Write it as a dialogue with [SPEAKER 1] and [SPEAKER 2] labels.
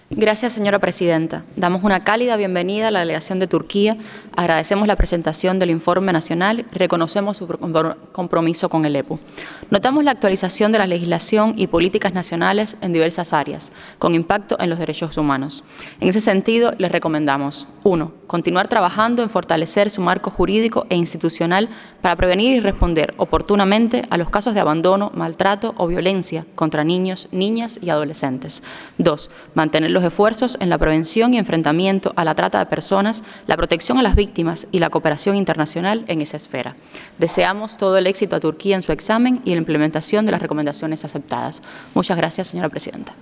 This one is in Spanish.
[SPEAKER 1] Gracias, señora presidenta. Damos una cálida bienvenida a la delegación de Turquía, agradecemos la presentación del informe nacional y reconocemos su compromiso con el EPU. Notamos la actualización de la legislación y políticas nacionales en diversas áreas, con impacto en los derechos humanos. En ese sentido, les recomendamos: 1. Continuar trabajando en fortalecer su marco jurídico e institucional para prevenir y responder oportunamente a los casos de abandono, maltrato o violencia contra niños, niñas y adolescentes. 2. Mantener los esfuerzos en la prevención y enfrentamiento a la trata de personas, la protección a las víctimas y la cooperación internacional en esa esfera. Deseamos todo el éxito a Turquía en su examen y en la implementación de las recomendaciones aceptadas. Muchas gracias, señora presidenta.